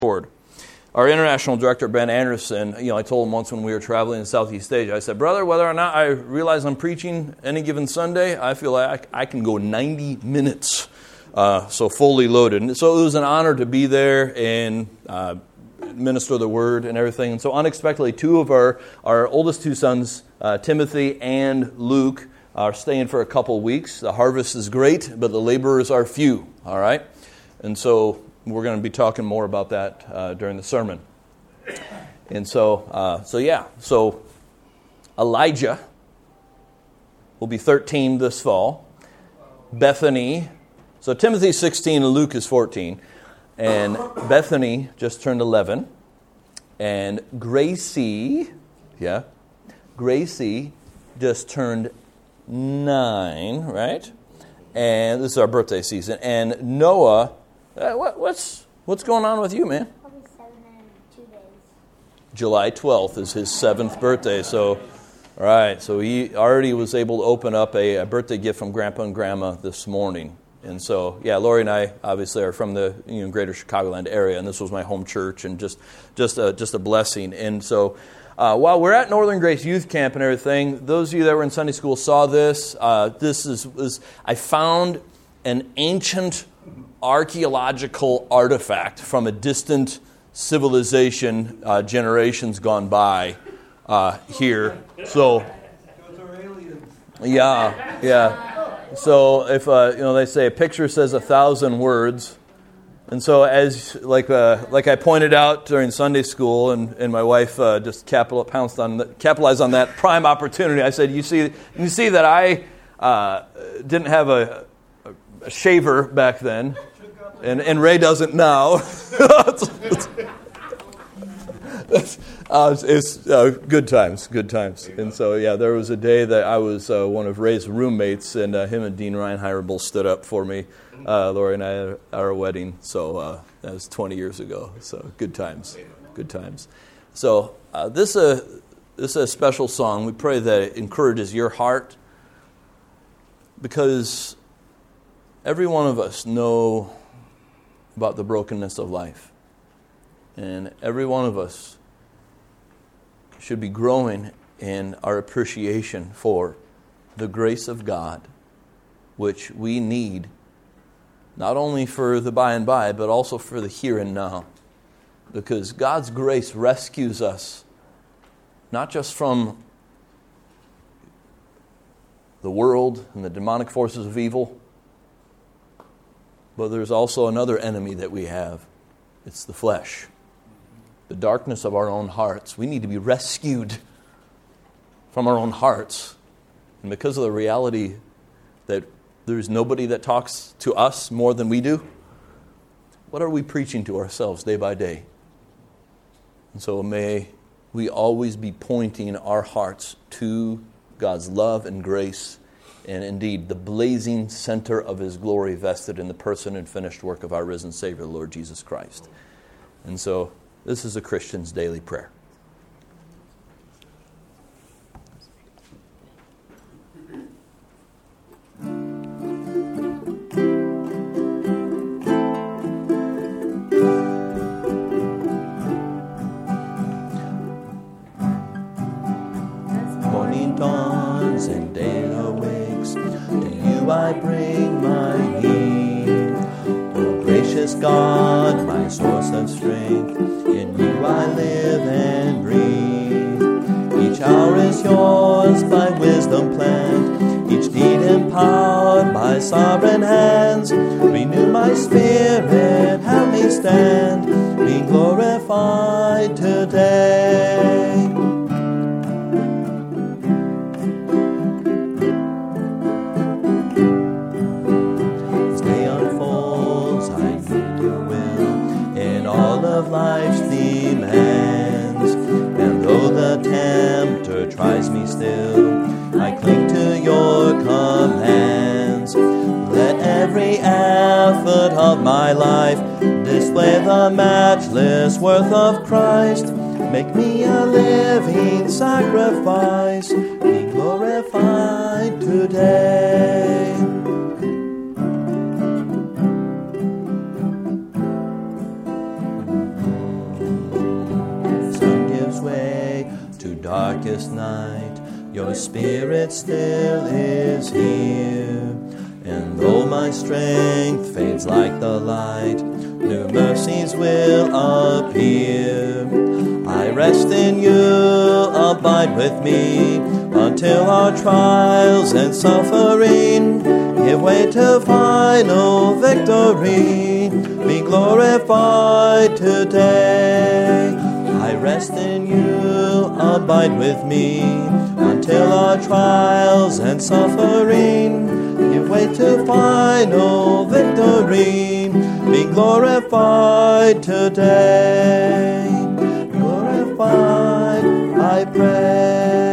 board. Our international director, Ben Anderson, I told him once when we were traveling in Southeast Asia, I said, brother, whether or not I realize I'm preaching any given Sunday, I feel like I can go 90 minutes, so fully loaded. And so it was an honor to be there and minister the word and everything. And so unexpectedly, two of our oldest two sons, Timothy and Luke, are staying for a couple weeks. The harvest is great, but the laborers are few, all right? And so we're going to be talking more about that during the sermon. And so Elijah will be 13 this fall. Bethany, so Timothy's 16 and Luke is 14. And Bethany just turned 11. And Gracie just turned 9, right? And this is our birthday season. And Noah, what's going on with you, man? Probably 7 and 2 days. July 12th is his 7th birthday. So, all right. So he already was able to open up a birthday gift from Grandpa and Grandma this morning. And so, Lori and I obviously are from the greater Chicagoland area, and this was my home church, and just a blessing. And so, while we're at Northern Grace Youth Camp and everything, those of you that were in Sunday school saw this. I found an ancient archaeological artifact from a distant civilization generations gone by here. So, yeah. So if they say a picture says 1,000 words, and so as like I pointed out during Sunday school, and my wife just capitalized on that prime opportunity. I said, you see that I didn't have a shaver back then, and Ray doesn't now. It's good times. And so, there was a day that I was one of Ray's roommates, and him and Dean Reinheimer both stood up for me. Lori and I at our wedding, so that was 20 years ago. So good times. So this is a special song. We pray that it encourages your heart, because every one of us know about the brokenness of life, and every one of us should be growing in our appreciation for the grace of God, which we need not only for the by and by, but also for the here and now. Because God's grace rescues us not just from the world and the demonic forces of evil, but there's also another enemy that we have. It's the flesh. The darkness of our own hearts. We need to be rescued from our own hearts. And because of the reality that there's nobody that talks to us more than we do, what are we preaching to ourselves day by day? And so may we always be pointing our hearts to God's love and grace, and indeed the blazing center of His glory vested in the person and finished work of our risen Savior, the Lord Jesus Christ. And so this is a Christian's daily prayer. Morning dawns and day awakes, to you I bring my need. O gracious God, my source of strength, in you I live and breathe. Each hour is yours by wisdom planned, each deed empowered by sovereign hands. Renew my spirit, help me stand, be glorified today. As day unfolds, I need your will in all of life's demands. And though the tempter tries me still, I cling to your commands. Let every effort of my life display the matchless worth of Christ. Make me a living sacrifice, be glorified today. darkest night, your Spirit still is here. And though my strength fades like the light, new mercies will appear. I rest in you, abide with me, until our trials and suffering give way to final victory. Be glorified today. I rest in you, abide with me, until our trials and suffering give way to final victory. Be glorified today. Glorified, I pray.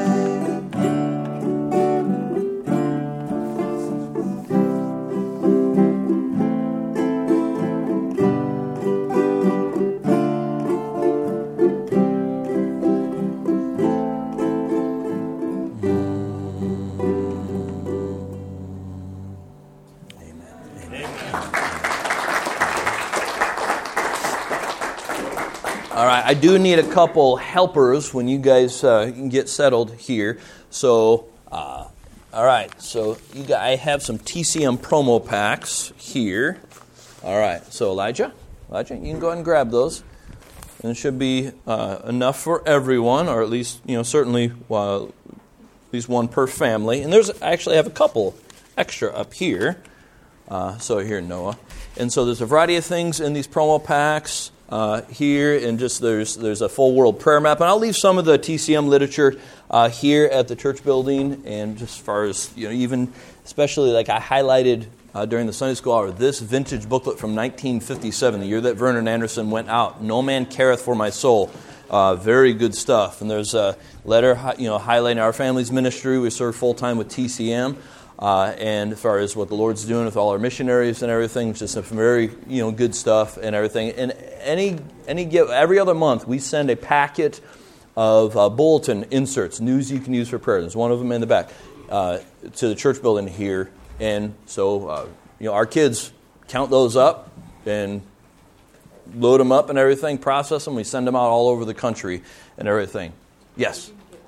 All right, I do need a couple helpers when you guys can get settled here. So, all right, so I have some TCM promo packs here. All right, so Elijah, you can go ahead and grab those. And it should be enough for everyone, or at least, certainly at least one per family. And I actually have a couple extra up here. So here, Noah. And so there's a variety of things in these promo packs. Here, and just there's a full world prayer map, and I'll leave some of the TCM literature here at the church building. And just as far as even especially like I highlighted during the Sunday school hour, this vintage booklet from 1957, the year that Vernon Anderson went out. No Man Careth for My Soul. Very good stuff. And there's a letter highlighting our family's ministry. We serve full time with TCM. And as far as what the Lord's doing with all our missionaries and everything, just some very good stuff and everything. And every other month we send a packet of bulletin inserts, news you can use for prayer. There's one of them in the back to the church building here. And so our kids count those up and load them up and everything, process them. We send them out all over the country and everything. Yes.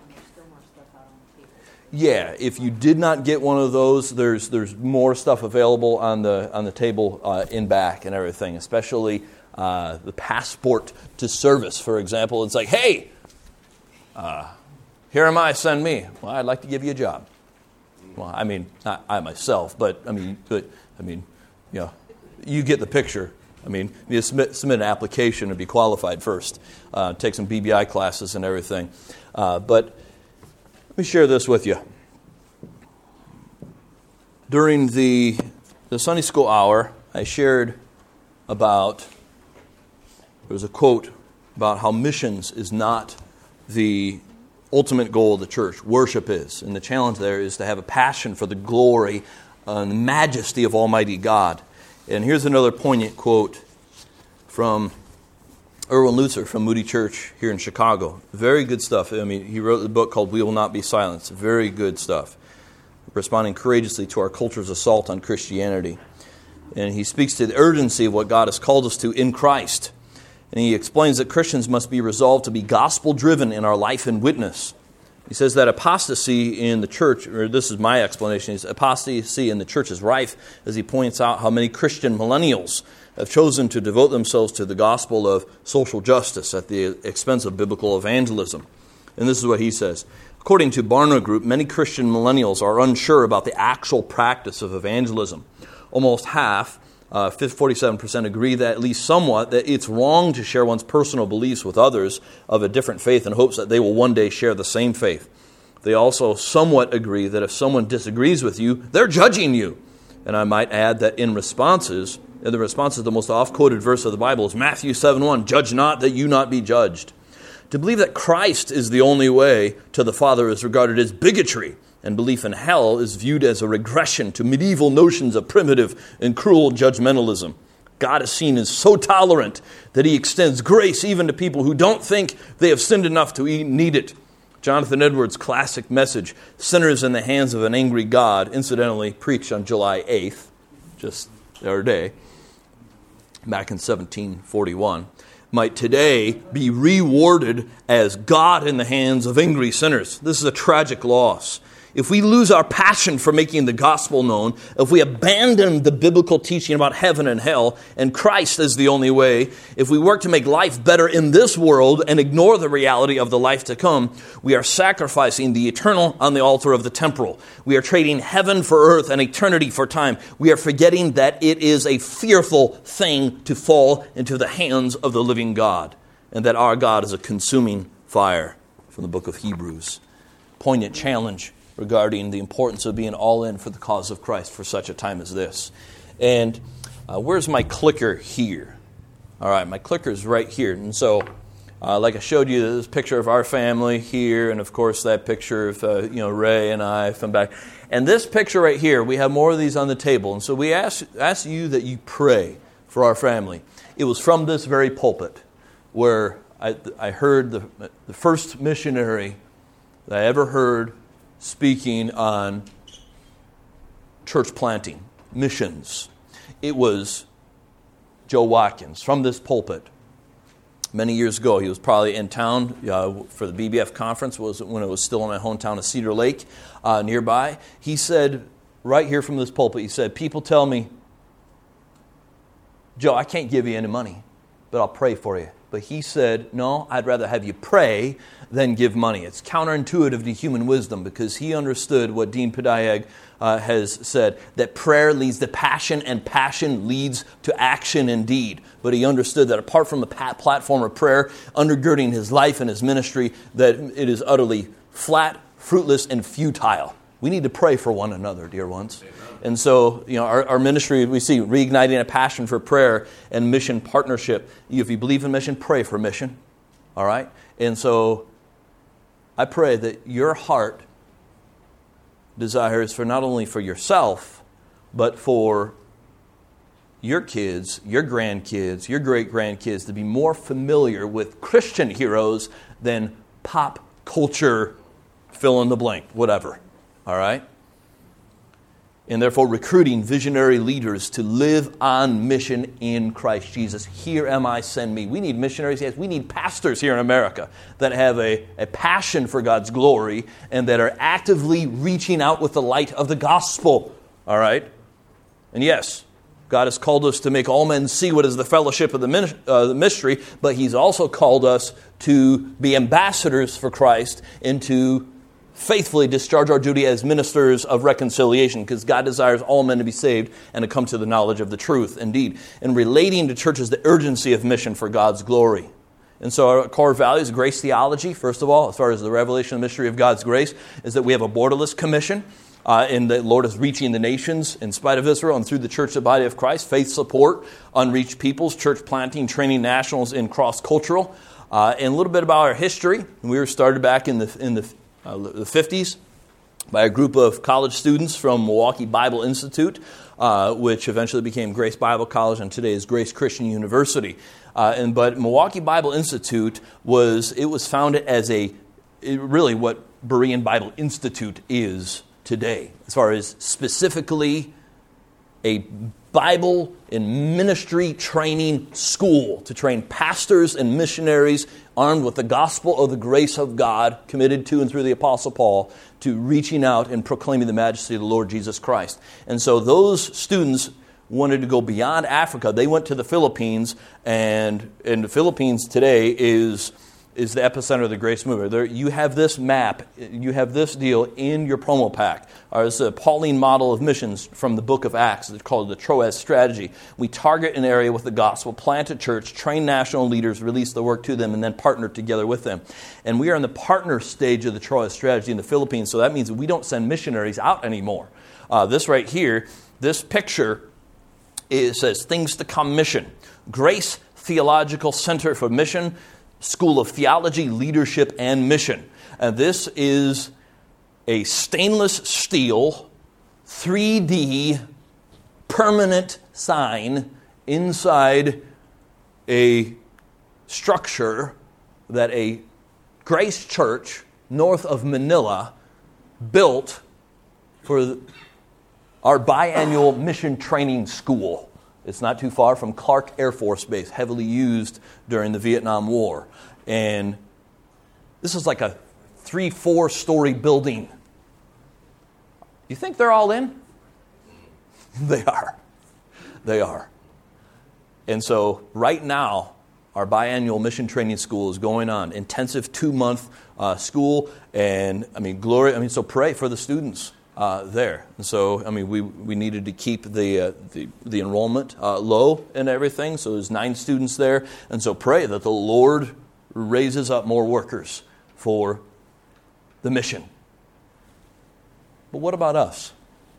Yeah, if you did not get one of those, there's more stuff available on the table in back and everything, especially the passport to service, for example. It's like, hey, here am I, send me. Well, I'd like to give you a job. Well, I mean, not I myself, but you get the picture. I mean, you submit an application to be qualified first, take some BBI classes and everything, but. Let me share this with you. During the Sunday school hour, I shared there was a quote about how missions is not the ultimate goal of the church. Worship is. And the challenge there is to have a passion for the glory and the majesty of Almighty God. And here's another poignant quote from Erwin Lutzer from Moody Church here in Chicago. Very good stuff. I mean, he wrote a book called We Will Not Be Silenced. Very good stuff. Responding courageously to our culture's assault on Christianity. And he speaks to the urgency of what God has called us to in Christ. And he explains that Christians must be resolved to be gospel-driven in our life and witness. He says that apostasy in the church, or this is my explanation, is apostasy in the church is rife, as he points out how many Christian millennials have chosen to devote themselves to the gospel of social justice at the expense of biblical evangelism. And this is what he says. According to Barna Group, many Christian millennials are unsure about the actual practice of evangelism. Almost half, 47%, agree that at least somewhat that it's wrong to share one's personal beliefs with others of a different faith in hopes that they will one day share the same faith. They also somewhat agree that if someone disagrees with you, they're judging you. And I might add that the responses, the most oft-quoted verse of the Bible is Matthew 7:1, judge not that you not be judged. To believe that Christ is the only way to the Father is regarded as bigotry, and belief in hell is viewed as a regression to medieval notions of primitive and cruel judgmentalism. God is seen as so tolerant that he extends grace even to people who don't think they have sinned enough to need it. Jonathan Edwards' classic message, Sinners in the Hands of an Angry God, incidentally preached on July 8th, just the other day, back in 1741. might today be rewarded as God in the hands of angry sinners. This is a tragic loss. If we lose our passion for making the gospel known, if we abandon the biblical teaching about heaven and hell and Christ as the only way, if we work to make life better in this world and ignore the reality of the life to come, we are sacrificing the eternal on the altar of the temporal. We are trading heaven for earth and eternity for time. We are forgetting that it is a fearful thing to fall into the hands of the living God, and that our God is a consuming fire, from the book of Hebrews. Poignant challenge regarding the importance of being all in for the cause of Christ for such a time as this. And where's my clicker here? All right, my clicker is right here. And so, like I showed you, this picture of our family here, and of course that picture of Ray and I from back. And this picture right here, we have more of these on the table. And so we ask you that you pray for our family. It was from this very pulpit where I heard the first missionary that I ever heard speaking on church planting, missions. It was Joe Watkins from this pulpit. Many years ago, he was probably in town for the BBF conference, when it was still in my hometown of Cedar Lake nearby. He said, right here from this pulpit, he said, people tell me, Joe, I can't give you any money, but I'll pray for you. But he said, no, I'd rather have you pray than give money. It's counterintuitive to human wisdom, because he understood what Dean Pedayag has said, that prayer leads to passion and passion leads to action indeed. But he understood that apart from the platform of prayer undergirding his life and his ministry, that it is utterly flat, fruitless, and futile. We need to pray for one another, dear ones. And so, our ministry, we see reigniting a passion for prayer and mission partnership. If you believe in mission, pray for mission. All right? And so, I pray that your heart desires for not only for yourself, but for your kids, your grandkids, your great-grandkids to be more familiar with Christian heroes than pop culture, fill in the blank, whatever. All right? And therefore recruiting visionary leaders to live on mission in Christ Jesus. Here am I, send me. We need missionaries. Yes, we need pastors here in America that have a passion for God's glory and that are actively reaching out with the light of the gospel. All right? And yes, God has called us to make all men see what is the fellowship of the mystery, but He's also called us to be ambassadors for Christ and to faithfully discharge our duty as ministers of reconciliation, because God desires all men to be saved and to come to the knowledge of the truth, indeed. And relating to churches the urgency of mission for God's glory. And so our core values, grace theology, first of all, as far as the revelation and mystery of God's grace, is that we have a borderless commission, and the Lord is reaching the nations in spite of Israel and through the church, the body of Christ, faith support, unreached peoples, church planting, training nationals in cross-cultural. And a little bit about our history. We were started back in the 50s by a group of college students from Milwaukee Bible Institute, which eventually became Grace Bible College and today is Grace Christian University. But Milwaukee Bible Institute was founded as really what Berean Bible Institute is today, as far as specifically a Bible and ministry training school to train pastors and missionaries armed with the gospel of the grace of God, committed to and through the Apostle Paul, to reaching out and proclaiming the majesty of the Lord Jesus Christ. And so those students wanted to go beyond Africa. They went to the Philippines, and the Philippines today is the epicenter of the grace movement. There, you have this map, you have this deal in your promo pack. It's a Pauline model of missions from the book of Acts. It's called the Troas Strategy. We target an area with the gospel, plant a church, train national leaders, release the work to them, and then partner together with them. And we are in the partner stage of the Troas Strategy in the Philippines, so that means that we don't send missionaries out anymore. This right here, this picture, it says Things to Come Mission. Grace Theological Center for Mission, School of Theology, Leadership, and Mission. And this is a stainless steel 3D permanent sign inside a structure that a Grace Church north of Manila built for our biannual mission training school. It's not too far from Clark Air Force Base, heavily used during the Vietnam War. And this is like a 3-4 story building. You think they're all in? They are. They are. And so right now, our biannual mission training school is going on. Intensive 2-month school. And, so pray for the students there. And so, we needed to keep the enrollment low and everything. So there's 9 students there. And so pray that the Lord raises up more workers for the mission. But what about us?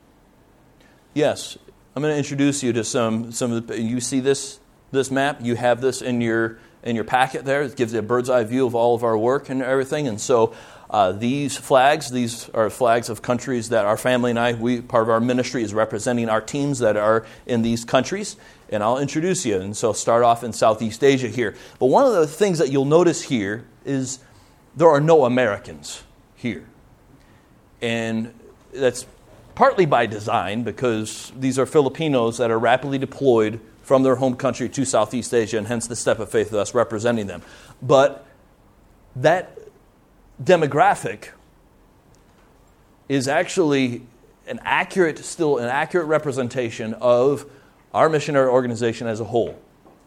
Yes, I'm going to introduce you to some of the. You see this map. You have this in your packet there. It gives you a bird's eye view of all of our work and everything. And so these are flags of countries that our family and I, part of our ministry is representing our teams that are in these countries. And I'll introduce you. And so start off in Southeast Asia here. But one of the things that you'll notice here is there are no Americans here. And that's partly by design, because these are Filipinos that are rapidly deployed from their home country to Southeast Asia, and hence the step of faith of us representing them. But that demographic is actually an accurate representation of our missionary organization as a whole.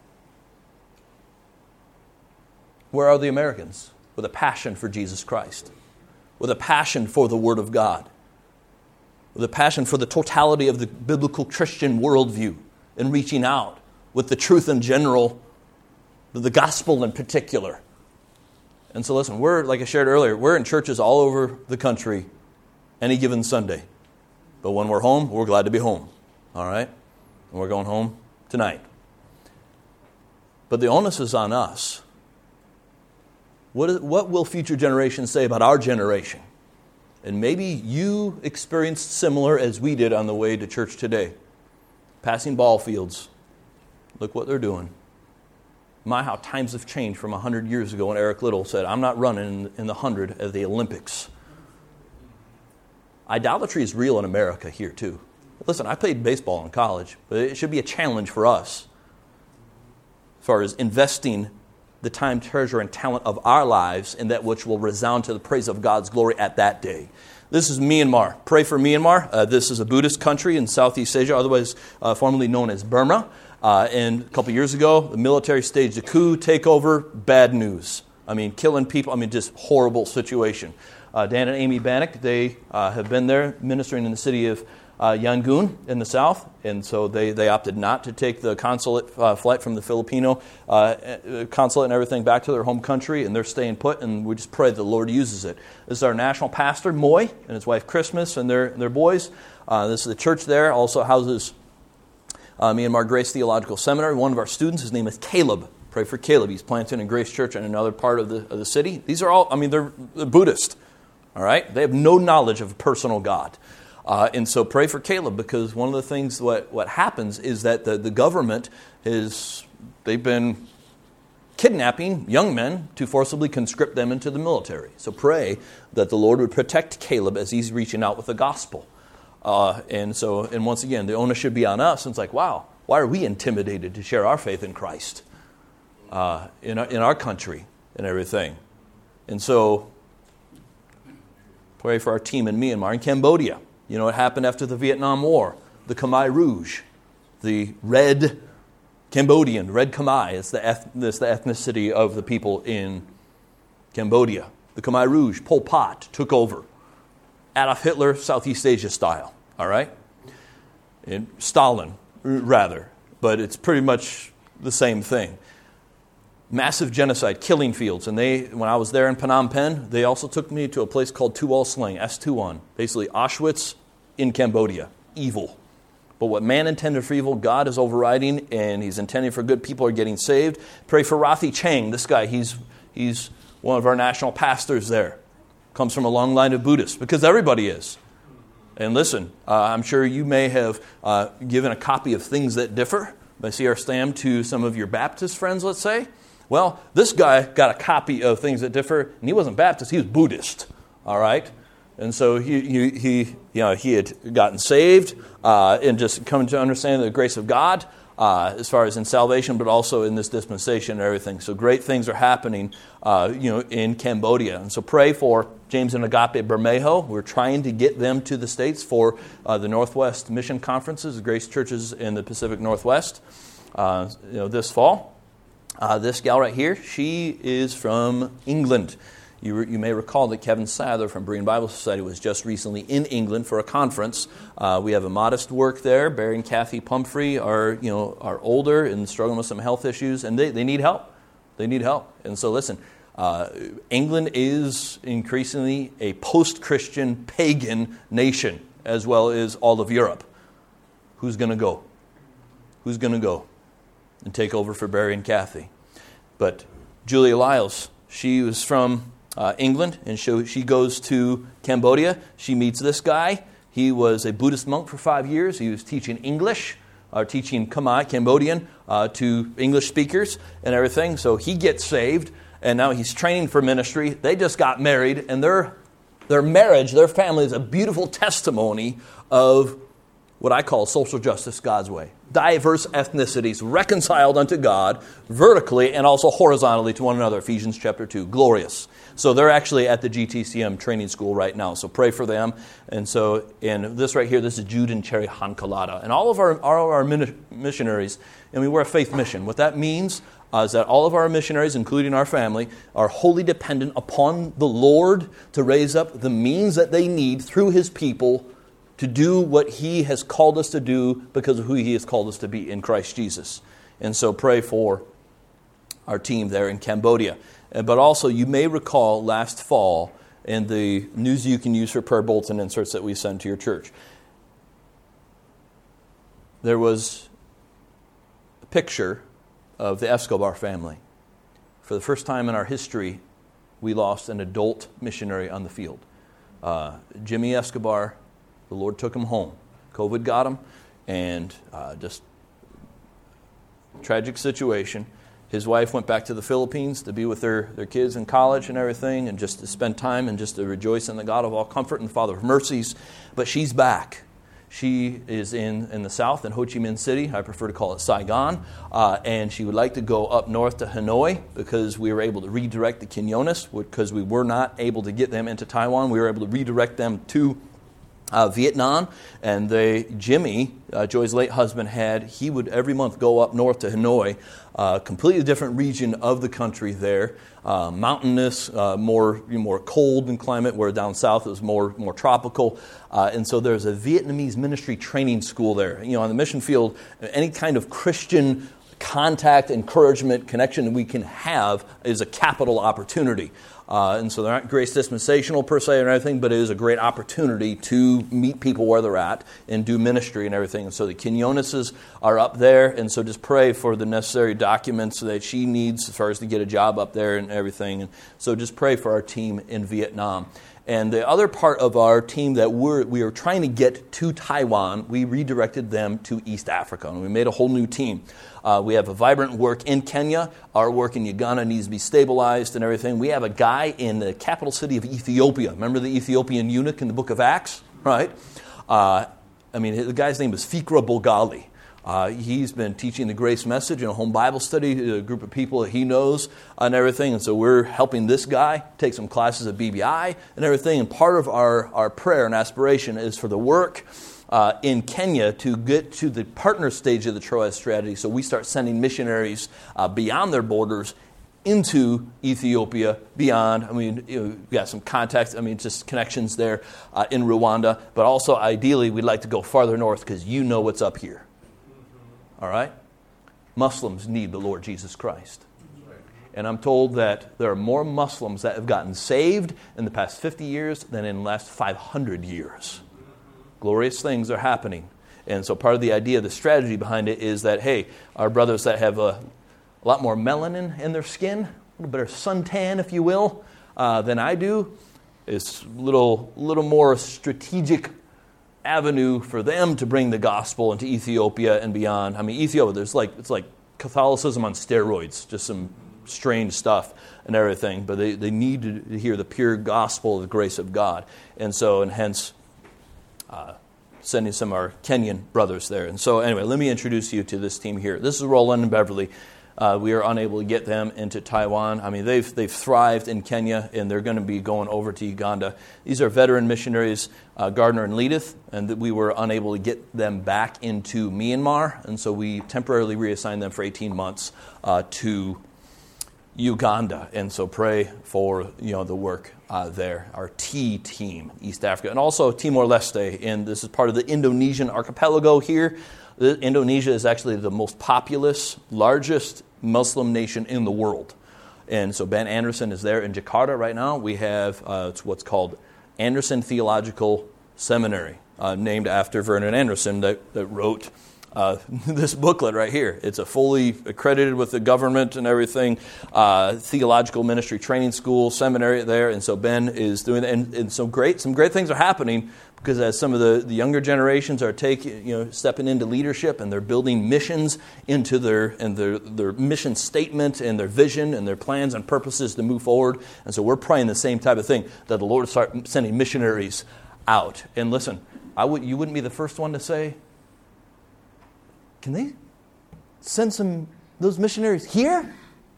Where are the Americans? With a passion for Jesus Christ, with a passion for the Word of God, with a passion for the totality of the biblical Christian worldview and reaching out with the truth in general, the gospel in particular. And so listen, like I shared earlier, we're in churches all over the country any given Sunday. But when we're home, we're glad to be home. All right? And we're going home tonight. But the onus is on us. What will future generations say about our generation? And maybe you experienced similar as we did on the way to church today. Passing ball fields. Look what they're doing. My, how times have changed from 100 years ago when Eric Little said, I'm not running in the 100 at the Olympics. Idolatry is real in America here too. Listen, I played baseball in college, but it should be a challenge for us as far as investing the time, treasure, and talent of our lives in that which will resound to the praise of God's glory at that day. This is Myanmar. Pray for Myanmar. This is a Buddhist country in Southeast Asia, otherwise formerly known as Burma. And a couple years ago, the military staged a coup, takeover, bad news. Killing people. Just horrible situation. Dan and Amy Bannock, they have been there ministering in the city of Yangon in the south, and so they opted not to take the consulate flight from the Filipino consulate and everything back to their home country, and they're staying put, and we just pray that the Lord uses it. This is our national pastor, Moy, and his wife, Christmas, and their boys. This is the church there, also houses Myanmar Grace Theological Seminary. One of our students, his name is Caleb. Pray for Caleb. He's planted in Grace Church in another part of the city. These are all, they're Buddhist, all right? They have no knowledge of a personal God. And so pray for Caleb, because one of the things what happens is that the government they've been kidnapping young men to forcibly conscript them into the military. So pray that the Lord would protect Caleb as he's reaching out with the gospel. And once again, the onus should be on us. And it's like, wow, why are we intimidated to share our faith in Christ in our country and everything? And so pray for our team in Myanmar and Cambodia. You know what happened after the Vietnam War? The Khmer Rouge, the red Cambodian, red Khmer is the ethnicity of the people in Cambodia. The Khmer Rouge, Pol Pot, took over. Adolf Hitler, Southeast Asia style, all right? And Stalin, rather, but it's pretty much the same thing. Massive genocide, killing fields. And when I was there in Phnom Penh, they also took me to a place called Tuol Sleng, S21, basically Auschwitz in Cambodia. Evil. But what man intended for evil, God is overriding, and he's intending for good. People are getting saved. Pray for Rathi Chang. This guy, he's one of our national pastors there. Comes from a long line of Buddhists, because everybody is. And listen, I'm sure you may have given a copy of Things That Differ by C.R. Stam to some of your Baptist friends, let's say. Well, this guy got a copy of Things That Differ, and he wasn't Baptist, he was Buddhist, all right? And so he had gotten saved and just come to understand the grace of God, as far as in salvation, but also in this dispensation and everything. So great things are happening, in Cambodia. And so pray for James and Agape Bermejo. We're trying to get them to the States for the Northwest Mission Conferences, Grace Churches in the Pacific Northwest, this fall. This gal right here, she is from England. You may recall that Kevin Sather from Berean Bible Society was just recently in England for a conference. We have a modest work there. Barry and Kathy Pumphrey are older and struggling with some health issues, and they need help. They need help. And so listen, England is increasingly a post-Christian pagan nation, as well as all of Europe. Who's going to go? Who's going to go and take over for Barry and Kathy? But Julia Lyles, she was from England, and she goes to Cambodia. She meets this guy. He was a Buddhist monk for 5 years. He was teaching English, teaching Khmer, Cambodian, to English speakers and everything. So he gets saved, and now he's training for ministry. They just got married, and their marriage, their family is a beautiful testimony of what I call social justice God's way. Diverse ethnicities reconciled unto God vertically and also horizontally to one another. Ephesians chapter 2. Glorious. So they're actually at the GTCM training school right now. So pray for them. And this right here, this is Jude and Cherry Hankalada. And all of our missionaries, we're a faith mission. What that means is that all of our missionaries, including our family, are wholly dependent upon the Lord to raise up the means that they need through His people to do what He has called us to do because of who He has called us to be in Christ Jesus. And so pray for our team there in Cambodia. But also, you may recall last fall in the News You Can Use for Prayer bulletin inserts that we send to your church, there was a picture of the Escobar family. For the first time in our history, we lost an adult missionary on the field. Jimmy Escobar, the Lord took him home. COVID got him, and just tragic situation. His wife went back to the Philippines to be with their kids in college and everything, and just to spend time and just to rejoice in the God of all comfort and Father of mercies. But she's back. She is in the south, in Ho Chi Minh City. I prefer to call it Saigon. And she would like to go up north to Hanoi because we were able to redirect the Quinones, because we were not able to get them into Taiwan. We were able to redirect them to Vietnam, and Jimmy, Joy's late husband, he would every month go up north to Hanoi, completely different region of the country there, mountainous, more cold in climate, where down south it was more tropical, and so there's a Vietnamese ministry training school there. On the mission field, any kind of Christian contact, encouragement, connection we can have is a capital opportunity. And so they're not grace dispensational per se or anything, but it is a great opportunity to meet people where they're at and do ministry and everything. And so the Quinoneses are up there, and so just pray for the necessary documents that she needs as far as to get a job up there and everything. And so just pray for our team in Vietnam. And the other part of our team that we are trying to get to Taiwan, we redirected them to East Africa, and we made a whole new team. We have a vibrant work in Kenya. Our work in Uganda needs to be stabilized and everything. We have a guy in the capital city of Ethiopia. Remember the Ethiopian eunuch in the book of Acts? Right? The guy's name is Fikra Bogali. He's been teaching the grace message in a home Bible study to a group of people that he knows and everything. And so we're helping this guy take some classes at BBI and everything. And part of our prayer and aspiration is for the work in Kenya to get to the partner stage of the Troas strategy. So we start sending missionaries beyond their borders into Ethiopia, beyond. We've got some contacts, just connections there in Rwanda. But also, ideally, we'd like to go farther north because you know what's up here. All right? Muslims need the Lord Jesus Christ. And I'm told that there are more Muslims that have gotten saved in the past 50 years than in the last 500 years. Glorious things are happening. And so part of the idea, the strategy behind it is that, hey, our brothers that have a lot more melanin in their skin, a little better suntan, if you will, than I do, it's a little more strategic avenue for them to bring the gospel into Ethiopia and beyond. Ethiopia, it's like Catholicism on steroids, just some strange stuff and everything, but they need to hear the pure gospel of the grace of God. And hence, sending some of our Kenyan brothers there. And so anyway, let me introduce you to this team here. This is Roland and Beverly. We are unable to get them into Taiwan. I mean, they've thrived in Kenya, and they're going to be going over to Uganda. These are veteran missionaries, Gardner and Leedith, and we were unable to get them back into Myanmar, and so we temporarily reassigned them for 18 months to Uganda. And so pray for the work there. Our T team, East Africa, and also Timor-Leste, and this is part of the Indonesian archipelago here. Indonesia is actually the most populous, largest Muslim nation in the world. And so Ben Anderson is there in Jakarta right now. We have it's what's called Anderson Theological Seminary, named after Vernon Anderson that wrote this booklet right here. It's a fully accredited with the government and everything, theological ministry training school, seminary there. And so Ben is doing that. And some great things are happening, because as some of the younger generations are stepping into leadership, and they're building missions into their mission statement and their vision and their plans and purposes to move forward. And so we're praying the same type of thing, that the Lord start sending missionaries out. And listen, you wouldn't be the first one to say, can they send those missionaries here?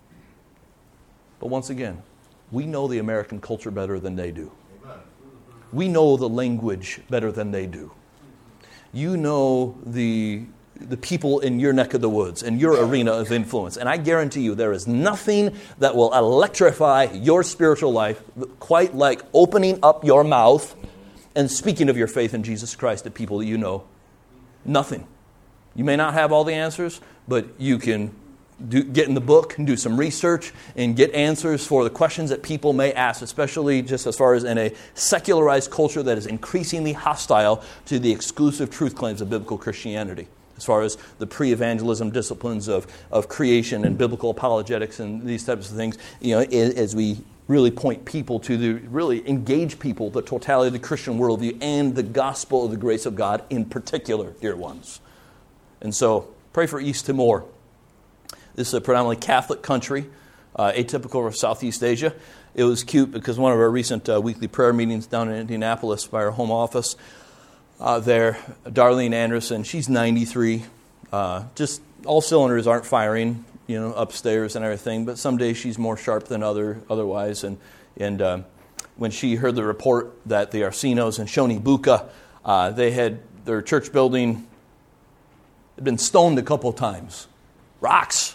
But once again, we know the American culture better than they do. We know the language better than they do. You know the people in your neck of the woods and your arena of influence. And I guarantee you there is nothing that will electrify your spiritual life quite like opening up your mouth and speaking of your faith in Jesus Christ to people that you know. Nothing. You may not have all the answers, but you can get in the book and do some research and get answers for the questions that people may ask, especially just as far as in a secularized culture that is increasingly hostile to the exclusive truth claims of biblical Christianity, as far as the pre-evangelism disciplines of creation and biblical apologetics and these types of things, as we really point people to really engage people, the totality of the Christian worldview and the gospel of the grace of God in particular, dear ones. And so pray for East Timor. This is a predominantly Catholic country, atypical of Southeast Asia. It was cute because one of our recent weekly prayer meetings down in Indianapolis by our home office there, Darlene Anderson, she's 93. Just all cylinders aren't firing, upstairs and everything, but some days she's more sharp than otherwise. And when she heard the report that the Arsinos in Shonibuka, their church building had been stoned a couple times. Rocks.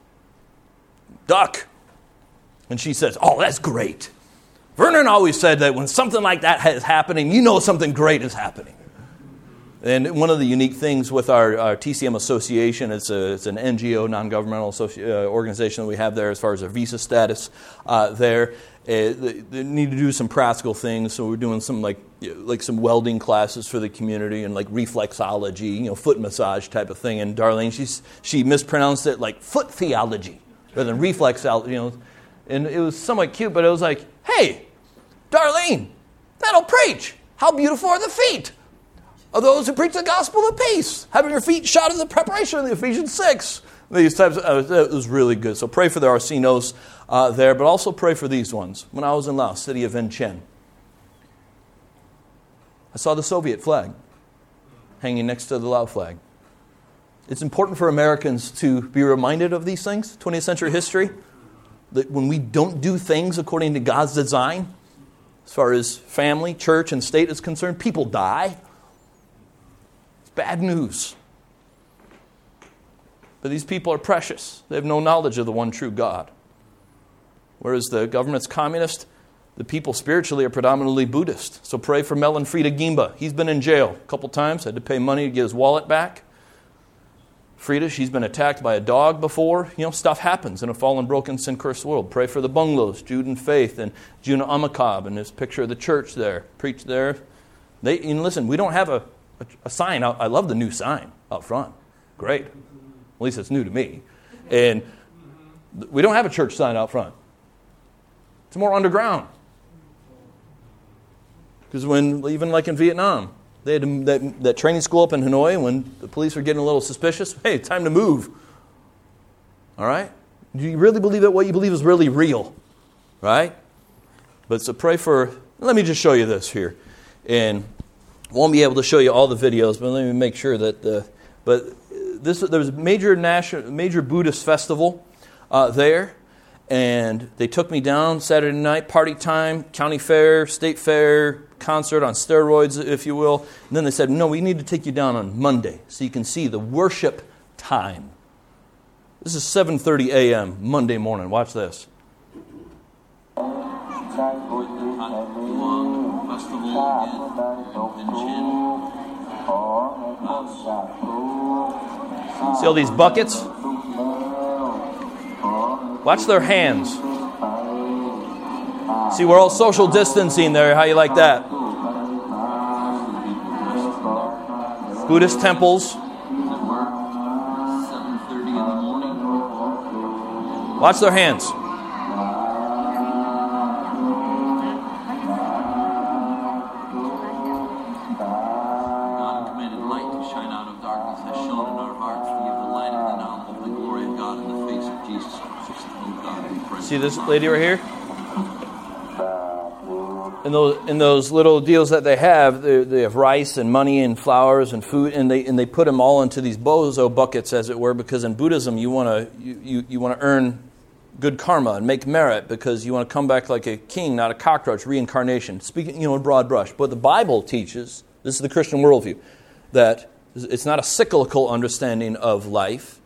Duck. And she says, oh, that's great. Vernon always said that when something like that is happening, something great is happening. And one of the unique things with our TCM association, it's an NGO, non-governmental organization that we have there as far as our visa status there. They need to do some practical things, so we're doing some like some welding classes for the community and like reflexology, foot massage type of thing. And Darlene, she mispronounced it like foot theology rather than reflexology, And it was somewhat cute, but it was like, hey, Darlene, that'll preach. How beautiful are the feet of those who preach the gospel of peace, having your feet shod in the preparation of the Ephesians 6. These types, it was really good. So pray for the Arsinos there, but also pray for these ones. When I was in Laos, city of Vientiane, I saw the Soviet flag hanging next to the Lao flag. It's important for Americans to be reminded of these things, 20th century history, that when we don't do things according to God's design, as far as family, church, and state is concerned, people die. It's bad news. But these people are precious. They have no knowledge of the one true God. Whereas the government's communist, the people spiritually are predominantly Buddhist. So pray for Melon Frida Gimba. He's been in jail a couple times, had to pay money to get his wallet back. Frida, she's been attacked by a dog before. Stuff happens in a fallen, broken, sin-cursed world. Pray for the Bungalows, Jude and Faith, and Juna Amakab, and this picture of the church there. Preach there. Listen, we don't have a sign out. I love the new sign out front. Great. At least it's new to me. And we don't have a church sign out front. It's more underground. Because even like in Vietnam, they had that training school up in Hanoi, when the police were getting a little suspicious, hey, time to move. All right? Do you really believe that what you believe is really real? Right? But so pray for, let me just show you this here. And Won't be able to show you all the videos, but let me make sure that there was a major Buddhist festival there, and they took me down Saturday night, party time, county fair, state fair, concert on steroids, if you will. And then they said, no, we need to take you down on Monday so you can see the worship time. This is 7:30 a.m. Monday morning. Watch this. See all these buckets? Watch their hands. See, we're all social distancing there. How you like that? Buddhist temples. Watch their hands. See this lady right here? In those little deals that they have rice and money and flowers and food, and they put them all into these bozo buckets, as it were, because in Buddhism you want to earn good karma and make merit, because you want to come back like a king, not a cockroach, reincarnation. Speaking, broad brush. But the Bible teaches, this is the Christian worldview, that it's not a cyclical understanding of life.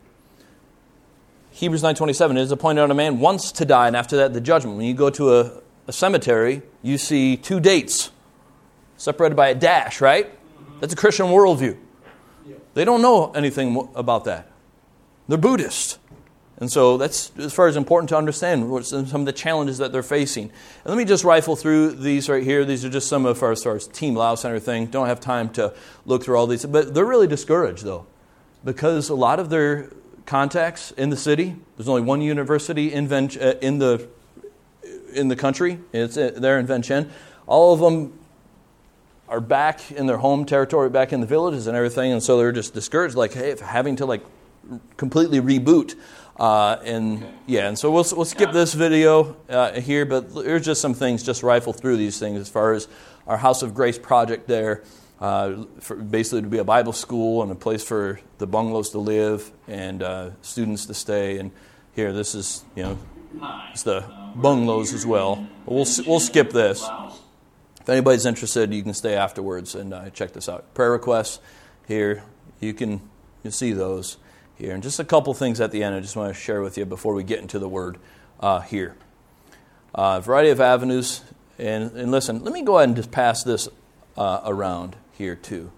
Hebrews 9:27, it is appointed unto man once to die, and after that the judgment. When you go to a cemetery, you see two dates separated by a dash, right? That's a Christian worldview. They don't know anything about that. They're Buddhist. And so that's as far as important to understand some of the challenges that they're facing. And let me just rifle through these right here. These are just some of our Team Lao Center thing. Don't have time to look through all these. But they're really discouraged, though, because a lot of their contacts in the city, there's only one university in the country. It's there in Vientiane. All of them are back in their home territory, back in the villages and everything, and so they're just discouraged, like, hey, having to completely reboot. And so we'll skip this video here, but there's just some things, just rifle through these things as far as our House of Grace project there, basically to be a Bible school and a place for the bungalows to live and students to stay. And here, this is, it's the bungalows as well. But we'll skip this. If anybody's interested, you can stay afterwards and check this out. Prayer requests here, you'll see those here. And just a couple things at the end I just want to share with you before we get into the Word here. A variety of avenues. And listen, let me go ahead and just pass this around here too.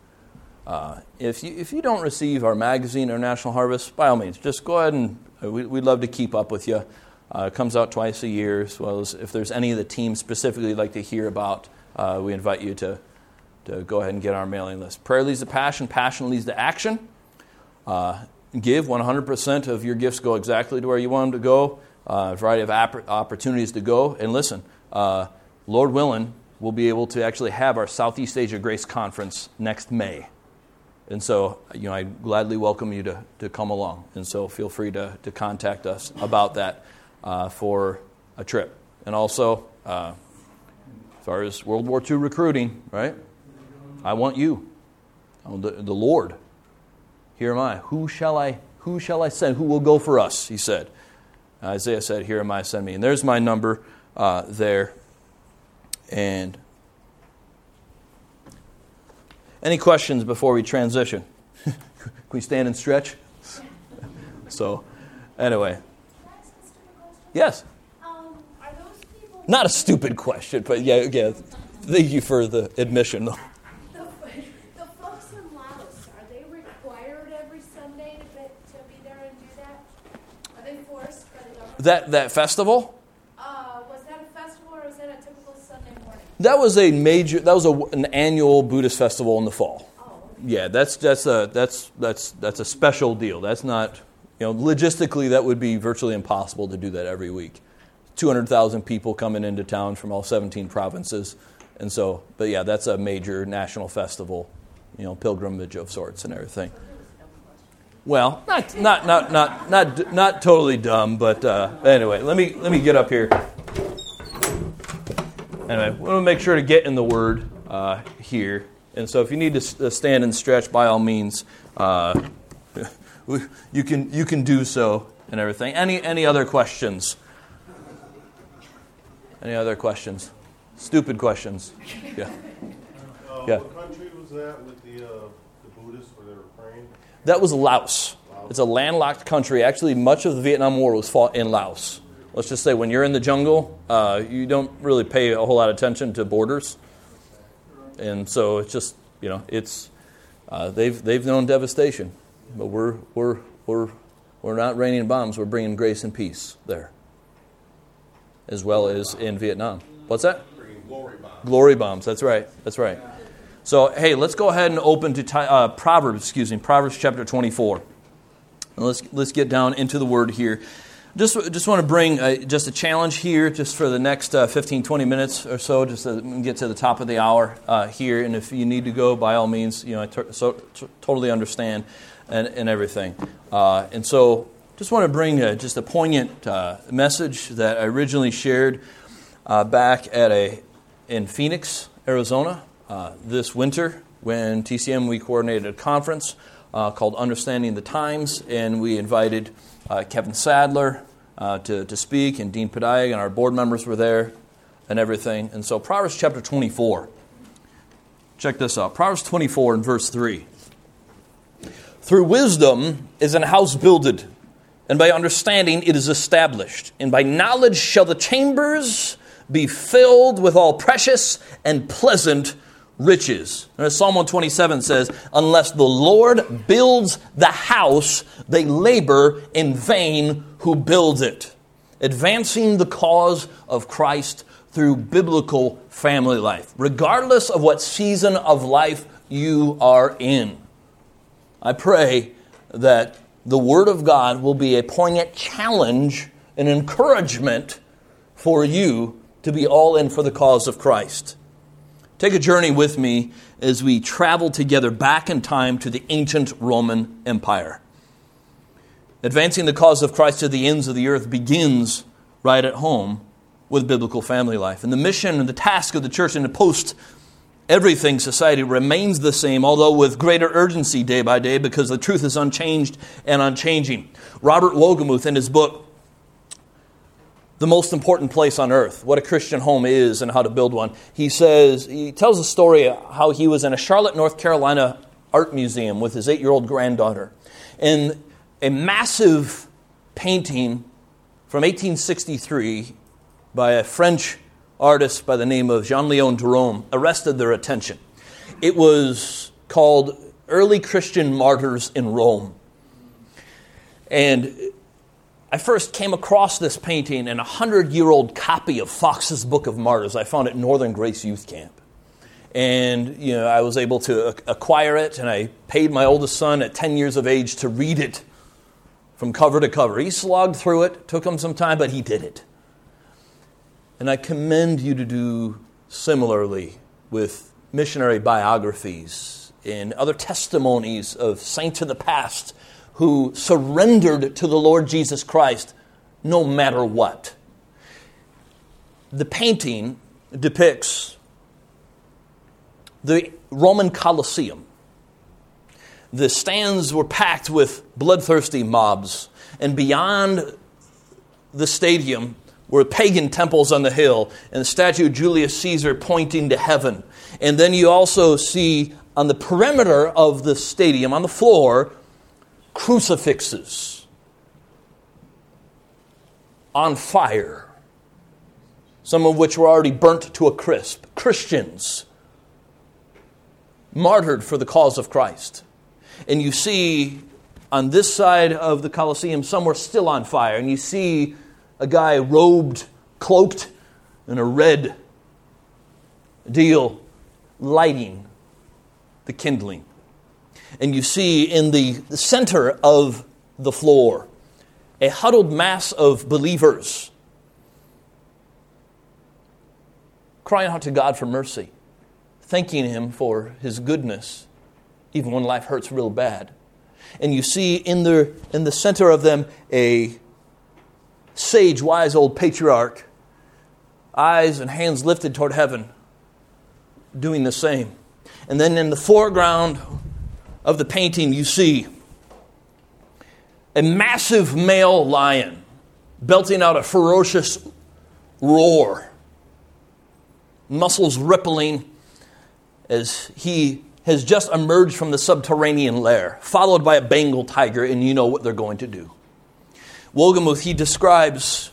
If you don't receive our magazine, our National Harvest, by all means, just go ahead and we'd love to keep up with you. It comes out twice a year, as well as if there's any of the teams specifically you'd like to hear about, we invite you to go ahead and get our mailing list. Prayer leads to passion, passion leads to action. Give 100% of your gifts go exactly to where you want them to go. A variety of opportunities to go. And listen, Lord willing, we'll be able to actually have our Southeast Asia Grace Conference next May. And so, I gladly welcome you to come along. And so feel free to contact us about that for a trip. And also, as far as World War II recruiting, right? I want you. The Lord. Here am I. Who shall I send? Who will go for us? He said. Isaiah said, here am I, send me. And there's my number there. And any questions before we transition? Can we stand and stretch? So, anyway. Yes? Are those people... Not a stupid question, but yeah. Thank you for the admission. The folks in Laos, are they required every Sunday to be there and do that? Are they forced by the government? That festival? Was that a festival or was that a typical Sunday morning? That was an annual Buddhist festival in the fall. Oh. Yeah, that's a special deal. That's not, logistically that would be virtually impossible to do that every week. 200,000 people coming into town from all 17 provinces. And so, but yeah, that's a major national festival, pilgrimage of sorts and everything. Well, not totally dumb, but anyway, let me get up here. Anyway, we want to make sure to get in the Word here. And so if you need to stand and stretch, by all means, you can do so and everything. Any other questions? Any other questions? Stupid questions. Yeah. What country was that with the Buddhists where they were praying? That was Laos. It's a landlocked country. Actually, much of the Vietnam War was fought in Laos. Let's just say when you're in the jungle, you don't really pay a whole lot of attention to borders. And so it's just, it's they've known devastation. But we're not raining bombs. We're bringing grace and peace there, as well as in Vietnam. What's that? Bringing glory bombs. Glory bombs. That's right. That's right. So hey, let's go ahead and open to Proverbs chapter 24. And let's get down into the Word here. Just want to bring just a challenge here, just for the next 15, 20 minutes or so, just to get to the top of the hour here. And if you need to go, by all means, I totally understand and everything. And so just want to bring just a poignant message that I originally shared back in Phoenix, Arizona, this winter when TCM, we coordinated a conference called Understanding the Times, and we invited Kevin Sadler to speak, and Dean Padiag, and our board members were there and everything. And so Proverbs chapter 24. Check this out. Proverbs 24 and verse 3. Through wisdom is an house builded, and by understanding it is established. And by knowledge shall the chambers be filled with all precious and pleasant riches. And as Psalm 127 says, unless the Lord builds the house, they labor in vain who builds it. Advancing the cause of Christ through biblical family life, regardless of what season of life you are in. I pray that the Word of God will be a poignant challenge and encouragement for you to be all in for the cause of Christ. Take a journey with me as we travel together back in time to the ancient Roman Empire. Advancing the cause of Christ to the ends of the earth begins right at home with biblical family life. And the mission and the task of the church in the post-everything society remains the same, although with greater urgency day by day, because the truth is unchanged and unchanging. Robert Wogemuth, in his book, The Most Important Place on Earth, What a Christian Home Is and How to Build One, he tells a story of how he was in a Charlotte, North Carolina art museum with his 8-year-old granddaughter. And a massive painting from 1863 by a French artist by the name of Jean-Léon Drouin arrested their attention. It was called Early Christian Martyrs in Rome. And I first came across this painting in a 100-year-old copy of Fox's Book of Martyrs I found at Northern Grace Youth Camp. And, I was able to acquire it, and I paid my oldest son at 10 years of age to read it from cover to cover. He slogged through it, took him some time, but he did it. And I commend you to do similarly with missionary biographies and other testimonies of saints of the past who surrendered to the Lord Jesus Christ no matter what. The painting depicts the Roman Colosseum. The stands were packed with bloodthirsty mobs, and beyond the stadium were pagan temples on the hill and the statue of Julius Caesar pointing to heaven. And then you also see on the perimeter of the stadium, on the floor, crucifixes on fire, some of which were already burnt to a crisp. Christians martyred for the cause of Christ. And you see on this side of the Colosseum, some were still on fire. And you see a guy robed, cloaked in a red deal, lighting the kindling. And you see in the center of the floor a huddled mass of believers crying out to God for mercy, thanking Him for His goodness, even when life hurts real bad. And you see in the center of them a sage, wise old patriarch, eyes and hands lifted toward heaven, doing the same. And then in the foreground of the painting, you see a massive male lion belting out a ferocious roar, muscles rippling as he has just emerged from the subterranean lair, followed by a Bengal tiger, and you know what they're going to do. Wolgemuth, he describes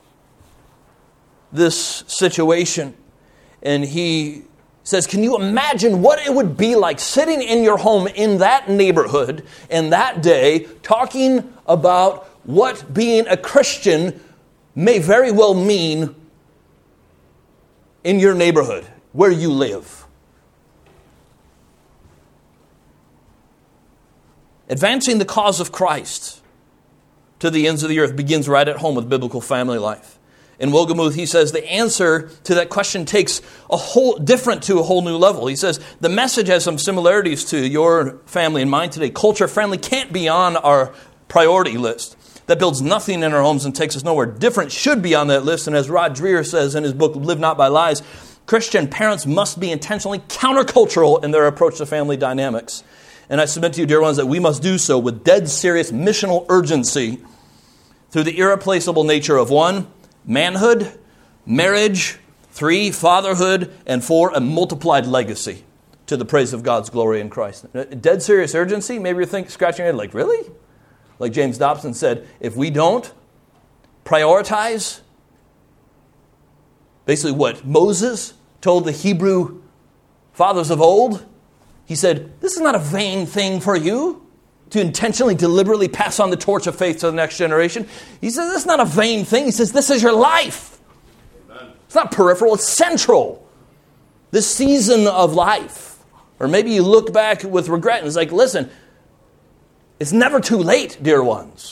this situation, and he says, can you imagine what it would be like sitting in your home in that neighborhood in that day, talking about what being a Christian may very well mean in your neighborhood, where you live? Advancing the cause of Christ to the ends of the earth begins right at home with biblical family life. In Wolgemuth, he says the answer to that question takes a whole new level. He says the message has some similarities to your family and mine today. Culture family can't be on our priority list. That builds nothing in our homes and takes us nowhere. Different should be on that list. And as Rod Dreher says in his book, Live Not by Lies, Christian parents must be intentionally countercultural in their approach to family dynamics. And I submit to you, dear ones, that we must do so with dead serious missional urgency through the irreplaceable nature of 1, manhood, marriage, 3, fatherhood, and 4, a multiplied legacy to the praise of God's glory in Christ. Dead serious urgency? Maybe you're scratching your head like, really? Like James Dobson said, if we don't prioritize basically what Moses told the Hebrew fathers of old, he said, this is not a vain thing for you to intentionally, deliberately pass on the torch of faith to the next generation. He says, this is not a vain thing. He says, this is your life. Amen. It's not peripheral, it's central. This season of life. Or maybe you look back with regret and it's like, listen, it's never too late, dear ones.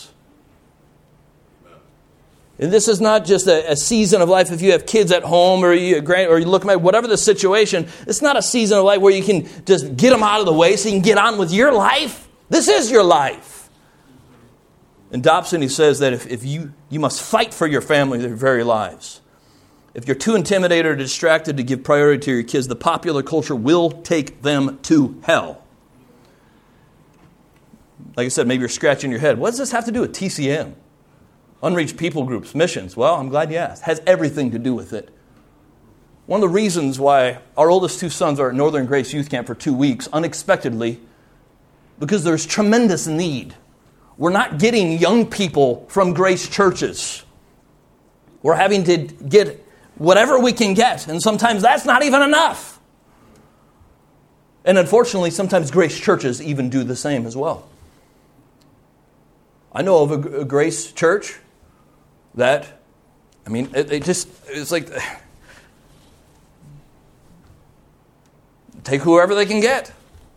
And this is not just a season of life if you have kids at home or you look at whatever the situation. It's not a season of life where you can just get them out of the way so you can get on with your life. This is your life. In Dobson, he says that if you must fight for your family, their very lives. If you're too intimidated or distracted to give priority to your kids, the popular culture will take them to hell. Like I said, maybe you're scratching your head. What does this have to do with TCM? Unreached people groups, missions. Well, I'm glad you asked. It has everything to do with it. One of the reasons why our oldest 2 sons are at Northern Grace Youth Camp for 2 weeks, unexpectedly, because there's tremendous need. We're not getting young people from Grace churches. We're having to get whatever we can get, and sometimes that's not even enough. And unfortunately, sometimes Grace churches even do the same as well. I know of a Grace church that, it's like, take whoever they can get.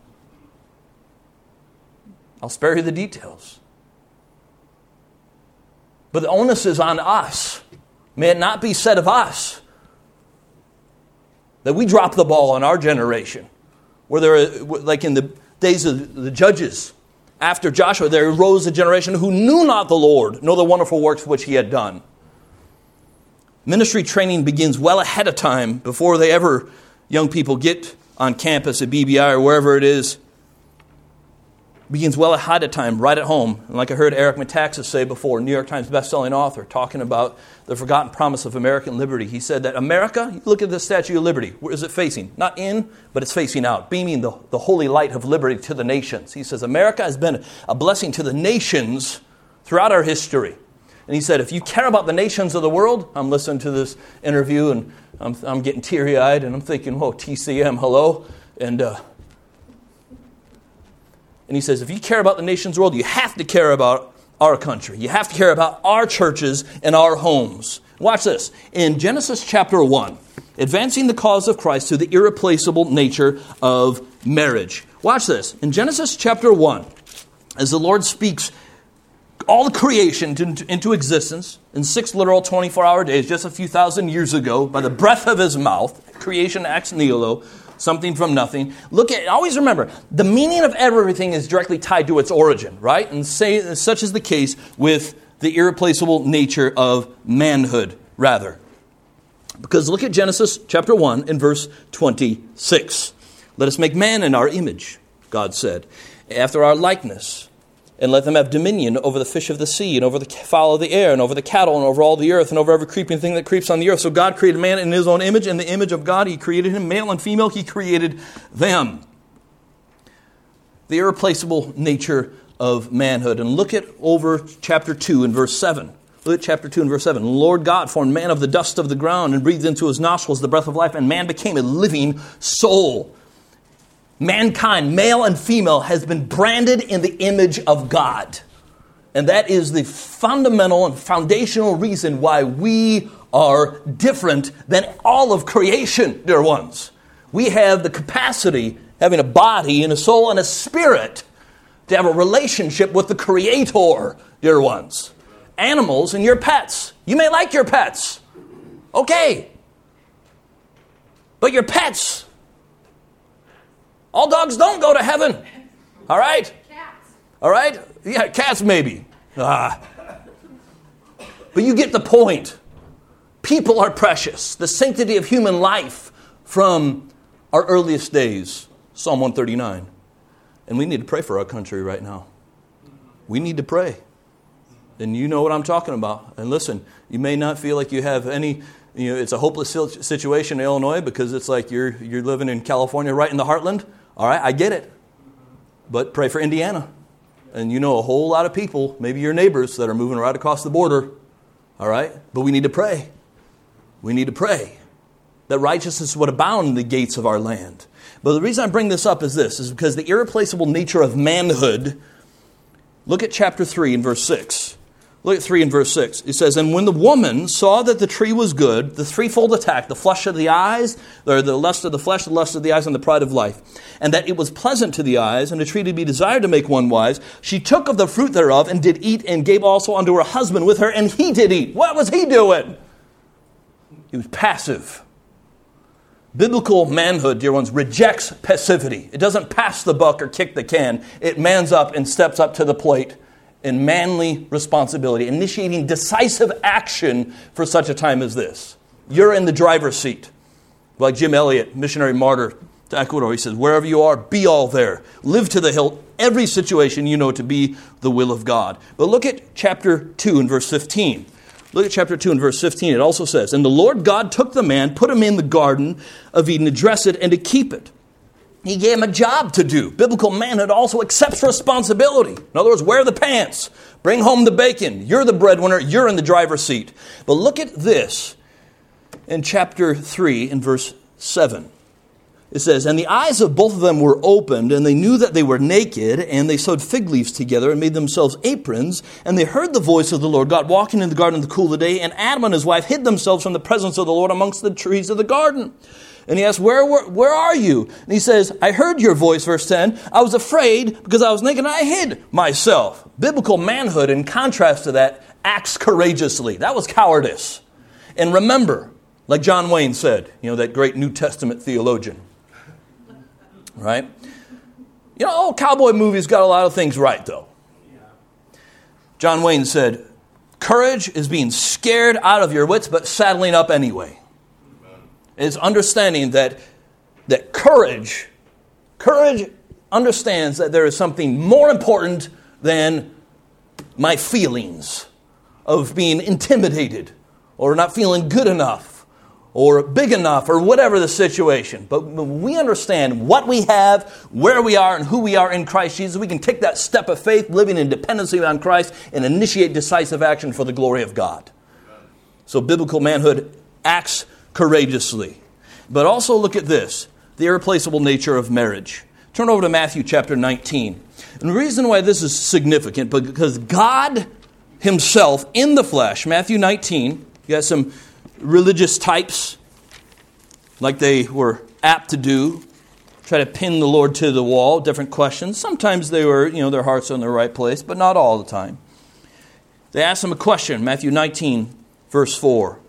I'll spare you the details. But the onus is on us. May it not be said of us that we drop the ball on our generation. Where there, like in the days of the judges, after Joshua, there arose a generation who knew not the Lord, nor the wonderful works which he had done. Ministry training begins well ahead of time before young people get on campus at BBI or wherever it is. Begins well ahead of time, right at home. And like I heard Eric Metaxas say before, New York Times bestselling author, talking about the forgotten promise of American liberty. He said that America, look at the Statue of Liberty. Where is it facing? Not in, but it's facing out, beaming the holy light of liberty to the nations. He says America has been a blessing to the nations throughout our history. And he said, if you care about the nations of the world, I'm listening to this interview and I'm getting teary-eyed and I'm thinking, whoa, TCM, hello? And he says, if you care about the nations of the world, you have to care about our country. You have to care about our churches and our homes. Watch this. In Genesis chapter 1, advancing the cause of Christ to the irreplaceable nature of marriage. Watch this. In Genesis chapter 1, as the Lord speaks all the creation into existence in 6 literal 24-hour days, just a few thousand years ago, by the breath of his mouth, creation ex nihilo, something from nothing. Always remember, the meaning of everything is directly tied to its origin, right? And such is the case with the irreplaceable nature of manhood, rather. Because look at Genesis chapter 1 and verse 26. Let us make man in our image, God said, after our likeness, and let them have dominion over the fish of the sea, and over the fowl of the air, and over the cattle, and over all the earth, and over every creeping thing that creeps on the earth. So God created man in his own image. In the image of God, he created him. Male and female, he created them. The irreplaceable nature of manhood. And look at over chapter 2 and verse 7. Look at chapter 2 and verse 7. Lord God formed man of the dust of the ground and breathed into his nostrils the breath of life, and man became a living soul. Mankind, male and female, has been branded in the image of God. And that is the fundamental and foundational reason why we are different than all of creation, dear ones. We have the capacity, having a body and a soul and a spirit, to have a relationship with the Creator, dear ones. Animals and your pets. You may like your pets. Okay. But your pets, all dogs don't go to heaven. All right? Cats. All right? Yeah, cats maybe. But you get the point. People are precious. The sanctity of human life from our earliest days. Psalm 139. And we need to pray for our country right now. We need to pray. And you know what I'm talking about. And listen, you may not feel like you have any, it's a hopeless situation in Illinois because it's like you're living in California right in the heartland. All right, I get it. But pray for Indiana. And you know a whole lot of people, maybe your neighbors, that are moving right across the border. All right? But we need to pray. We need to pray that righteousness would abound in the gates of our land. But the reason I bring this up is this, is because the irreplaceable nature of manhood. Look at chapter 3 and verse 6. Look at 3 and verse 6. It says, and when the woman saw that the tree was good, the threefold attack, the flush of the eyes, or the lust of the flesh, the lust of the eyes, and the pride of life, and that it was pleasant to the eyes, and a tree to be desired to make one wise, she took of the fruit thereof, and did eat, and gave also unto her husband with her, and he did eat. What was he doing? He was passive. Biblical manhood, dear ones, rejects passivity. It doesn't pass the buck or kick the can. It mans up and steps up to the plate in manly responsibility, initiating decisive action for such a time as this. You're in the driver's seat. Like Jim Elliot, missionary martyr to Ecuador, he says, wherever you are, be all there. Live to the hilt. Every situation you know to be the will of God. But look at chapter 2 and verse 15. Look at chapter 2 and verse 15. It also says, and the Lord God took the man, put him in the garden of Eden to dress it and to keep it. He gave him a job to do. Biblical manhood also accepts responsibility. In other words, wear the pants. Bring home the bacon. You're the breadwinner. You're in the driver's seat. But look at this in chapter 3 and verse 7. It says, and the eyes of both of them were opened, and they knew that they were naked, and they sewed fig leaves together and made themselves aprons, and they heard the voice of the Lord God walking in the garden in the cool of the day, and Adam and his wife hid themselves from the presence of the Lord amongst the trees of the garden. And he asked, where are you? And he says, I heard your voice, verse 10. I was afraid because I was naked and I hid myself. Biblical manhood, in contrast to that, acts courageously. That was cowardice. And remember, like John Wayne said, that great New Testament theologian, right? Old cowboy movies got a lot of things right, though. John Wayne said, courage is being scared out of your wits, but saddling up anyway. It's understanding that courage understands that there is something more important than my feelings of being intimidated or not feeling good enough or big enough or whatever the situation. But when we understand what we have, where we are, and who we are in Christ Jesus, we can take that step of faith, living in dependency on Christ, and initiate decisive action for the glory of God. So biblical manhood acts courageously. But also look at this, the irreplaceable nature of marriage. Turn over to Matthew chapter 19. And the reason why this is significant, because God himself in the flesh, Matthew 19, you got some religious types, like they were apt to do, try to pin the Lord to the wall, different questions. Sometimes they were, their hearts are in the right place, but not all the time. They asked him a question, Matthew 19, verse 4.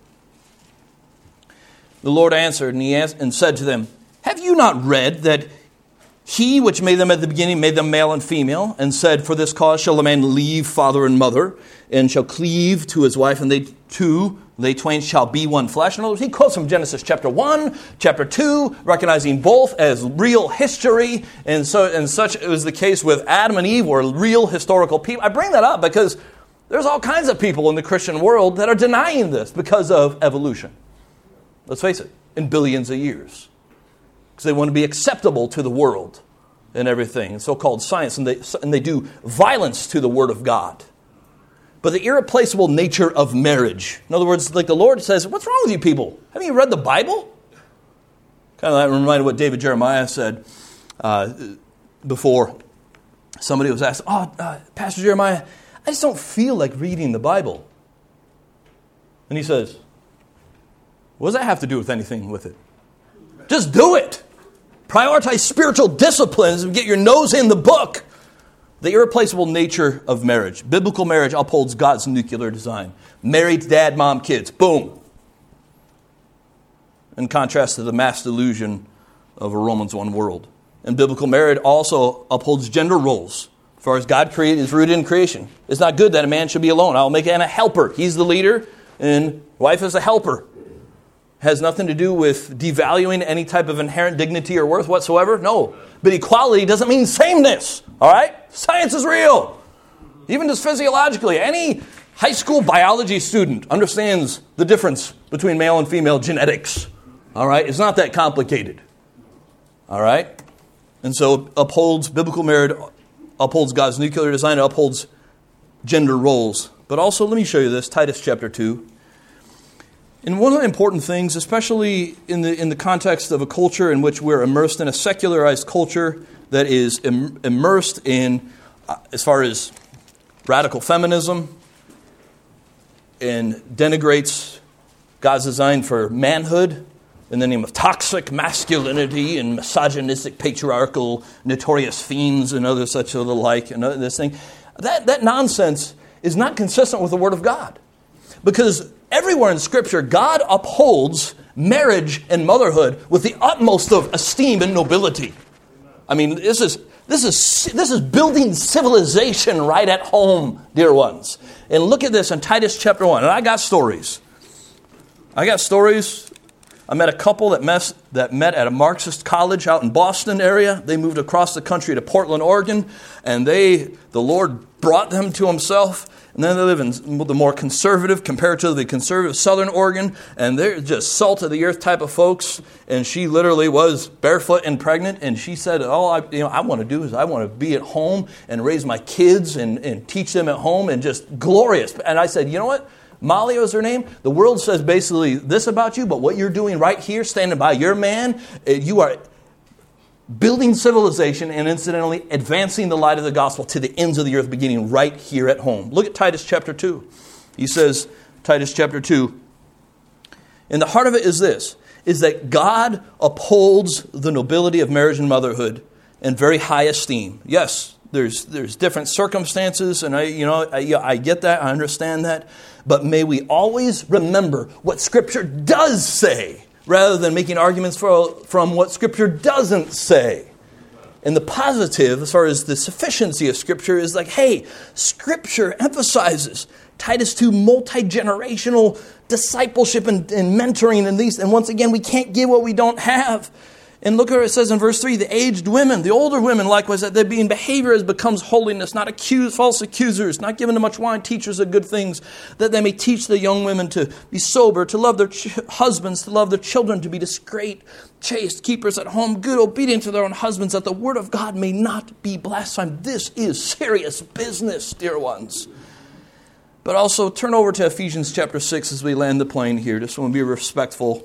The Lord answered and said to them, have you not read that He which made them at the beginning made them male and female, and said, for this cause shall a man leave father and mother, and shall cleave to his wife, and they twain shall be one flesh. In other words, he quotes from Genesis chapter 1, chapter 2, recognizing both as real history, and such it was the case with Adam and Eve, were real historical people. I bring that up because there's all kinds of people in the Christian world that are denying this because of evolution. Let's face it, in billions of years. Because they want to be acceptable to the world and everything, so-called science, and they do violence to the Word of God. But the irreplaceable nature of marriage. In other words, like the Lord says, what's wrong with you people? Haven't you read the Bible? Kind of that reminded what David Jeremiah said before somebody was asked, Pastor Jeremiah, I just don't feel like reading the Bible. And he says, what does that have to do with anything with it? Just do it. Prioritize spiritual disciplines and get your nose in the book. The irreplaceable nature of marriage. Biblical marriage upholds God's nuclear design. Married, dad, mom, kids. Boom. In contrast to the mass delusion of a Romans 1 world. And biblical marriage also upholds gender roles. As far as God created is rooted in creation. It's not good that a man should be alone. I'll make him a helper. He's the leader and wife is a helper. Has nothing to do with devaluing any type of inherent dignity or worth whatsoever. No. But equality doesn't mean sameness. All right? Science is real. Even just physiologically. Any high school biology student understands the difference between male and female genetics. All right? It's not that complicated. All right? And so biblical marriage upholds God's nuclear design. It upholds gender roles. But also, let me show you this. Titus chapter 2. And one of the important things, especially in the context of a culture in which we're immersed in a secularized culture that is immersed in, as far as radical feminism, and denigrates God's design for manhood in the name of toxic masculinity and misogynistic, patriarchal, notorious fiends and other such of the like, and this thing. That nonsense is not consistent with the Word of God. Because everywhere in Scripture, God upholds marriage and motherhood with the utmost of esteem and nobility. I mean, this is building civilization right at home, dear ones. And look at this in Titus chapter 1. And I got stories. I met a couple that met at a Marxist college out in Boston area. They moved across the country to Portland, Oregon, and the Lord brought them to Himself. And then they live in the more conservative, comparatively conservative Southern Oregon, and they're just salt of the earth type of folks. And she literally was barefoot and pregnant, and she said, "All I want to do is I want to be at home and raise my kids and teach them at home, and just glorious." And I said, "You know what? Molly was her name. The world says basically this about you, but what you're doing right here, standing by your man, you are building civilization and incidentally advancing the light of the gospel to the ends of the earth, beginning right here at home." Look at Titus chapter 2. He says, Titus chapter 2, and the heart of it is this, is that God upholds the nobility of marriage and motherhood in very high esteem. Yes, there's different circumstances, and I get that, I understand that, but may we always remember what Scripture does say, rather than making arguments from what Scripture doesn't say. And the positive, as far as the sufficiency of Scripture, is like, hey, Scripture emphasizes Titus 2 multi-generational discipleship and mentoring and these. And once again, we can't give what we don't have. And look what it says in verse 3, the aged women, the older women, likewise, that they be in behavior as becomes holiness, not false accusers, not given to much wine, teachers of good things, that they may teach the young women to be sober, to love their husbands, to love their children, to be discreet, chaste, keepers at home, good, obedient to their own husbands, that the word of God may not be blasphemed. This is serious business, dear ones. But also turn over to Ephesians chapter 6 as we land the plane here. Just want to be respectful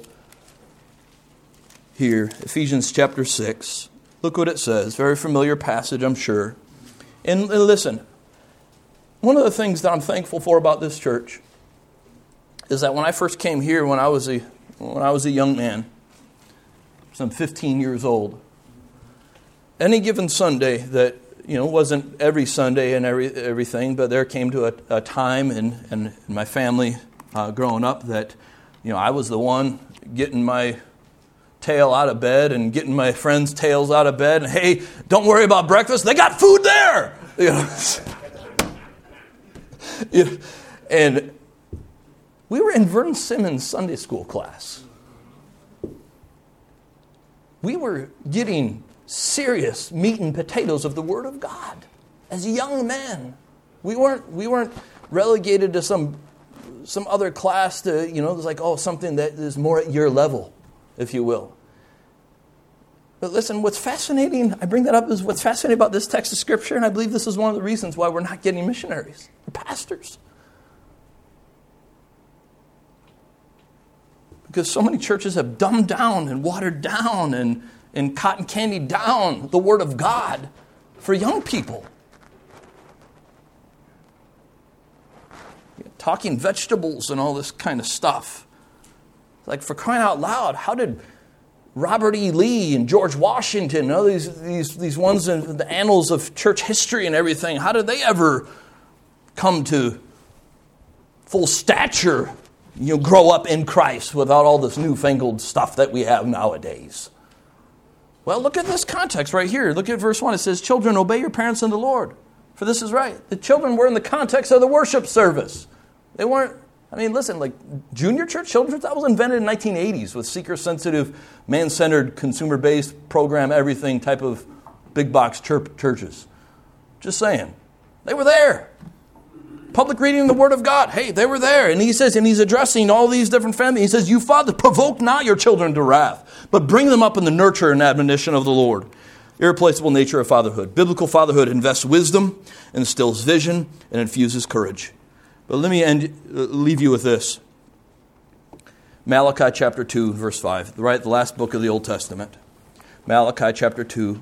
here. Ephesians chapter 6. Look what it says. Very familiar passage, I'm sure. And listen, one of the things that I'm thankful for about this church is that when I first came here, when I was a young man, some 15 years old, any given Sunday that wasn't every Sunday and everything, but there came to a time in my family growing up that I was the one getting my tail out of bed and getting my friends' tails out of bed. And, hey, don't worry about breakfast. They got food there. And we were in Vern Simmons' Sunday school class. We were getting serious meat and potatoes of the Word of God as young men. We weren't relegated to some other class to, it was like, something that is more at your level, if you will. But listen, what's fascinating, I bring that up, is what's fascinating about this text of Scripture, and I believe this is one of the reasons why we're not getting missionaries or pastors. Because so many churches have dumbed down and watered down and cotton candy down the Word of God for young people. Talking vegetables and all this kind of stuff. Like, for crying out loud, how did Robert E. Lee and George Washington and all these ones in the annals of church history and everything, how did they ever come to full stature, grow up in Christ without all this newfangled stuff that we have nowadays? Well, look at this context right here. Look at verse 1. It says, "Children, obey your parents in the Lord, for this is right." The children were in the context of the worship service. They weren't, listen, like junior church, children's, that was invented in the 1980s with seeker-sensitive, man-centered, consumer-based program, everything type of big box churches. Just saying. They were there. Public reading of the Word of God. Hey, they were there. And he says, and he's addressing all these different families. He says, "You fathers, provoke not your children to wrath, but bring them up in the nurture and admonition of the Lord." Irreplaceable nature of fatherhood. Biblical fatherhood invests wisdom, instills vision, and infuses courage. But let me leave you with this. Malachi chapter 2, verse 5. Right, the last book of the Old Testament. Malachi chapter 2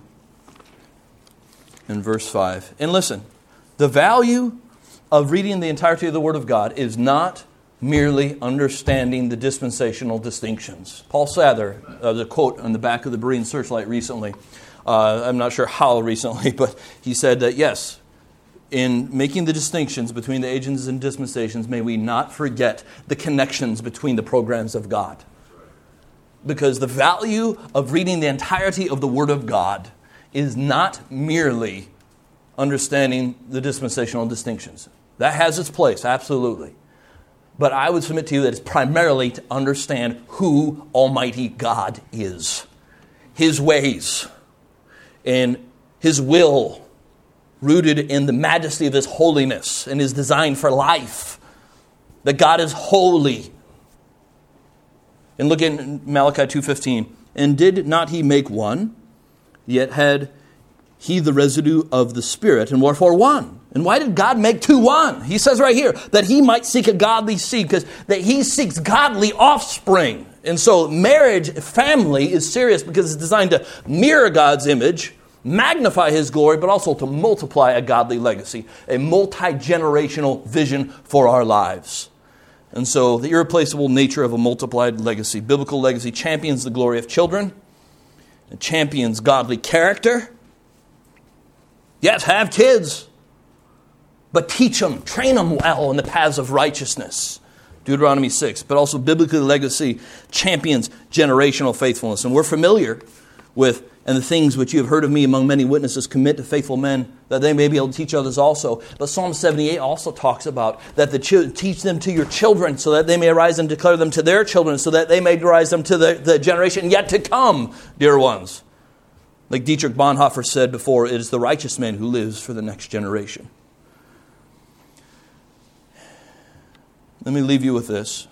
and verse 5. And listen, the value of reading the entirety of the Word of God is not merely understanding the dispensational distinctions. Paul Sather, the quote on the back of the Berean Searchlight recently, I'm not sure how recently, but he said that, yes, in making the distinctions between the ages and dispensations, may we not forget the connections between the programs of God. Because the value of reading the entirety of the Word of God is not merely understanding the dispensational distinctions. That has its place, absolutely. But I would submit to you that it's primarily to understand who Almighty God is. His ways and His will, rooted in the majesty of His holiness and His design for life. That God is holy. And look at Malachi 2:15. "And did not He make one? Yet had He the residue of the Spirit, and wherefore one?" And why did God make two one? He says right here, that He might seek a godly seed, because that He seeks godly offspring. And so marriage, family, is serious because it's designed to mirror God's image, magnify His glory, but also to multiply a godly legacy, a multi-generational vision for our lives. And so the irreplaceable nature of a multiplied legacy. Biblical legacy champions the glory of children. It champions godly character. Yes, have kids, but teach them, train them well in the paths of righteousness. Deuteronomy 6. But also biblical legacy champions generational faithfulness. And we're familiar with, "And the things which you have heard of me among many witnesses commit to faithful men, that they may be able to teach others also." But Psalm 78 also talks about that teach them to your children, so that they may arise and declare them to their children, so that they may rise them to the generation yet to come, dear ones. Like Dietrich Bonhoeffer said before, it is the righteous man who lives for the next generation. Let me leave you with this.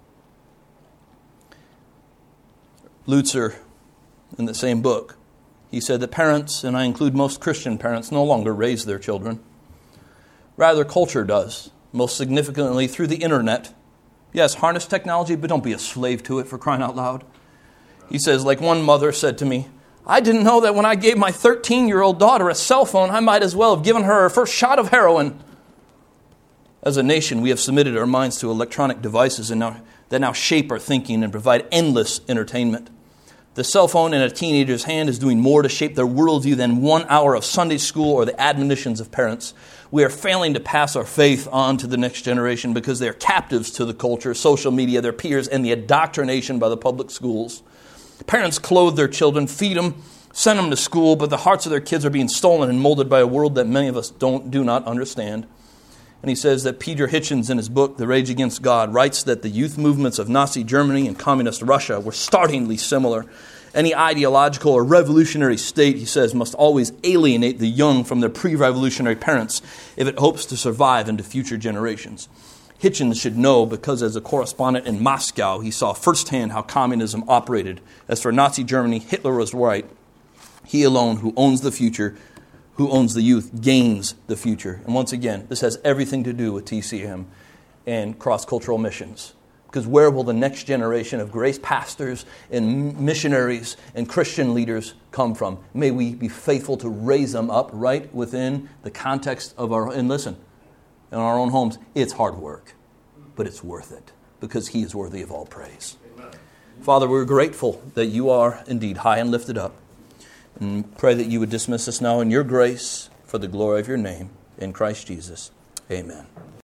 Lutzer, in the same book, he said that parents, and I include most Christian parents, no longer raise their children. Rather, culture does, most significantly through the internet. Yes, harness technology, but don't be a slave to it, for crying out loud. He says, like one mother said to me, "I didn't know that when I gave my 13-year-old daughter a cell phone, I might as well have given her first shot of heroin." As a nation, we have submitted our minds to electronic devices that now shape our thinking and provide endless entertainment. The cell phone in a teenager's hand is doing more to shape their worldview than 1 hour of Sunday school or the admonitions of parents. We are failing to pass our faith on to the next generation because they are captives to the culture, social media, their peers, and the indoctrination by the public schools. Parents clothe their children, feed them, send them to school, but the hearts of their kids are being stolen and molded by a world that many of us do not understand. And he says that Peter Hitchens, in his book, The Rage Against God, writes that the youth movements of Nazi Germany and Communist Russia were startlingly similar. Any ideological or revolutionary state, he says, must always alienate the young from their pre-revolutionary parents if it hopes to survive into future generations. Hitchens should know because as a correspondent in Moscow, he saw firsthand how communism operated. As for Nazi Germany, Hitler was right. He alone who owns the future, who owns the youth, gains the future. And once again, this has everything to do with TCM and cross-cultural missions. Because where will the next generation of grace pastors and missionaries and Christian leaders come from? May we be faithful to raise them up right within the context of our, and listen, in our own homes. It's hard work, but it's worth it because He is worthy of all praise. Amen. Father, we're grateful that You are indeed high and lifted up. And pray that You would dismiss us now in Your grace for the glory of Your name. In Christ Jesus, amen.